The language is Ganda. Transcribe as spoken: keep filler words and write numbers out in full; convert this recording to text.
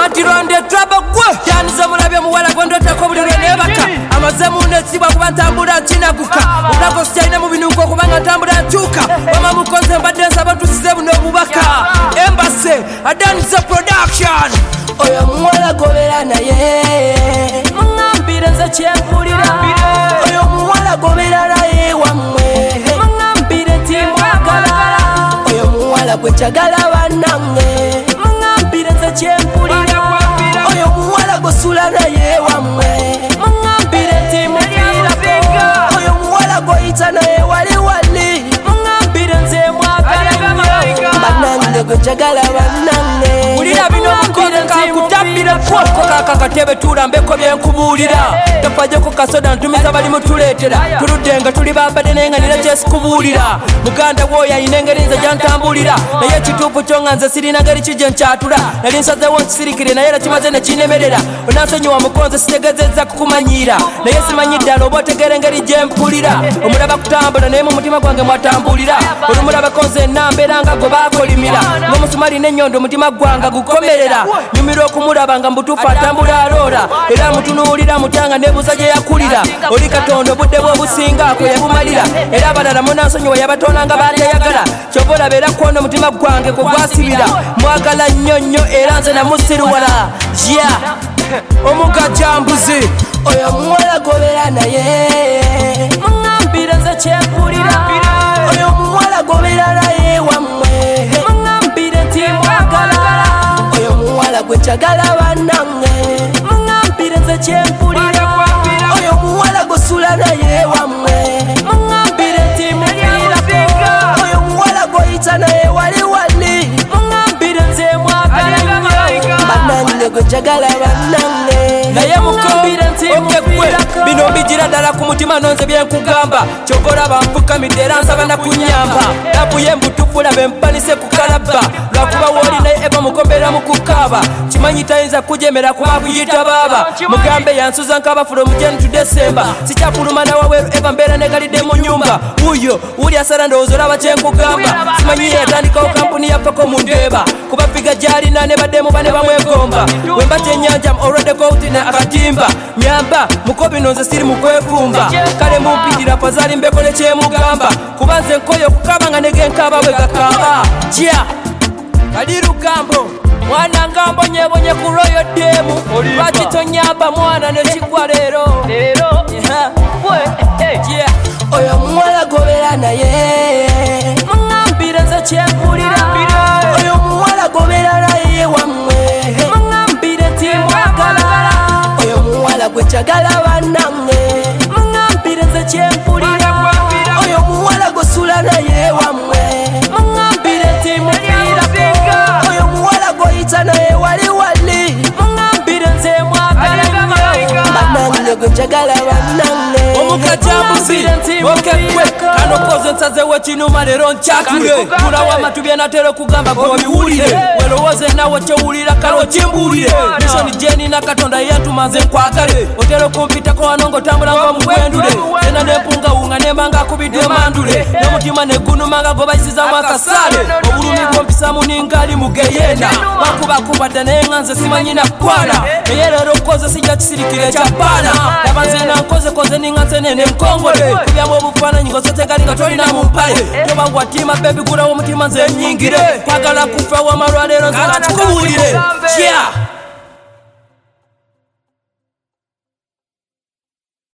antironde trouble gwe yaniza mulabye muwala gwendotako buli lwe nebaka amazemu nesibwa kuba ntambula nkinaguka obulago sikyalina mu binuko kubanga ntambula nkyuka wama mukoze mbadde nsaba tusize buno obubaka Embassy Adaniza Production oyo muwala gobera naye mungambire nze kyempulira oyo muwala gobera naye wammwe mungambire nti mwagala oyo muwala gwe kyagala bannange mungambire nze kyempulira oyo muwala gosula naye wammwe mungambire nti mufiirako oyo muwala goyita naye wali wali mungambire nze mwagala nnyo bannange gwe kyagala bannange ulira bino mukoze kakutambira kwako kakakatebe tulambeko byenkubuulira tofajeko kasoda ntumiza bali mutuleetera tuludde nga tuli babadde naye nga nina kyesikubuulira muganda woyo ayina engeri nze gyantambulira naye ekituufu kyo nga nze sirina ngeri ki gye nkyatula nali nsazeewo nkisirikire naye era kimaze ne kinemerera onansonyiwa mukonze sitegezezza kukumanyiira naye simanyi ddala oba otegeera engeri gye mpulira omulaba kutambula naye mu mutima gwange mwatambulira olumulabako nze enambeera nga gwe baakolimira ng'omusumali n'ennyondo omutima gwange gukomerera nyumira okumulaba nga mubutuufu atambula aloora era mutunuulira mutanga nebuuza gye yakulira oli katonda obudde bw'obusingaako yabumalira era abalala munansonyiwa yabatonanga batayagala kyova olaba era kwona omutima gwange kwe gwasibira mwagala nnyo nnyo era nze namusiruwala ya omugajambuzi oyo muwala gobera naye mungambire nze kyempulira oyo muwala gobera naye wammwe mungambire nti mwagala oyo muwala gwe kyagala bannange mungambire nze kyempulira oyo muwala gosula naye wammwe mungambire nti mufiirako oyo muwala goyita naye wali wali mungambire nze mwagala nnyo bannange gwe kyagala bannange naye mukambire nti okekwe bino mbigira ddala ku mutima nonze byenkugamba kyova olaba nfukamidde era nsaba nakunyamba nabuye mbutufu laba empanise ku kalabba lwakuba wooli naye eva mugombera mu kukaaba kimanyi tayinza kujemera kuba kuyita baaba mugambe yansuza nkabafula omujeni tu desemba sikyakuluma nawaweeru eva mbeera negalidde mu nyumba wuyo wuli asala ndowooza olaba kyenkugamba simanyi yatandikawo kampuni yaffako mu ndeeba kuba figa gyalina ne baddemu bane bamwegomba wemba kyenyanja olwaddeko utine akatimba nyamba mukobi nonze siri mukwefumba kale mumpitira pazaali mbekole kyemugamba kuba nze nkoyo okukaaba nga negenkaba bwe gakaaba jya kali lugambo mwana nga mbonyebonye ku royo demu lwaki tonyamba mwana nekigwa leero oyo muwala gobera naye mungambire nze kyempulira oyo muwala gobera naye wammwe mungambire nti mwagala oyo muwala gwe kyagala bannange mungambire nze kyempulira oyo muwala gosula naye wammwe mungambire nti mufiirako oyo muwala goyita naye wali wali mungambire nze mwagala nnyo bannange gwe kyagala bannange omukajambuzi okekwe kano koze nsazeewo ekinuma leero nkyatule tulawo amatu byenatera okugamba gobiwulire welowooze nawe kyowulira kale okimbuulire mishoni gyenina katonda yentuma nze nkwagale otera okumpitako wano ng'otambula ng'omugwendule ena nempungawunga nembanga akubidde mandule n'omutima negunuma nga gobayisizamu akasaale obulumi bwompisamu ningali mugeyenda bakubakubadde naye nga nze simanyina kwana naye leero koze sijja kisirikire ekyapaana laba nze nankozekoze ninga nsenene nkongole kubyamu obufaananyi ngosotegali nga tolina mu mpale toba watima bebi gulawo omutima nze nyingire kwagala kufa wamalwaleero nze nakikubuulire kya